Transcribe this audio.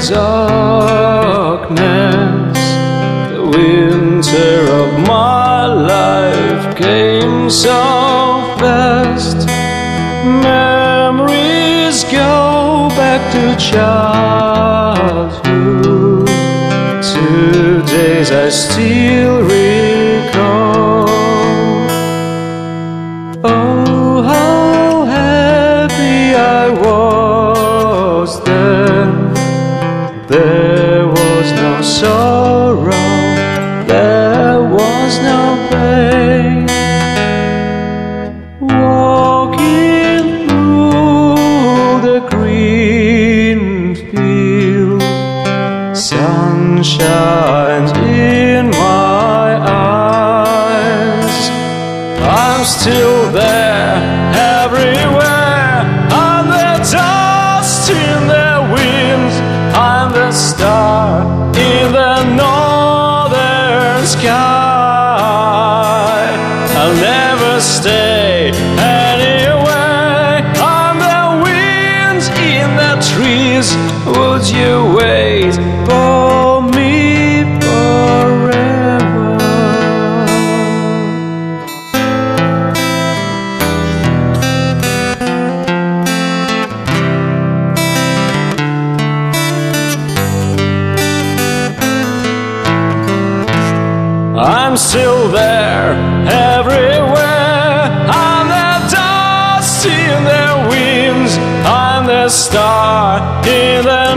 darkness, the winter of my life came so fast. Memories go back to childhood, to days I still recall. Oh, how happy I was then. There was no sorrow, there was no pain. Walking through the green field, sun shines in my eyes. I'm still there everywhere, I'm the dust in the wind, I'm the star in the northern sky. I'll never stay anywhere, I'm the wind in the trees. Would you wait for me forever? I'm still there everywhere, I'm the dust in the winds, I'm the star in the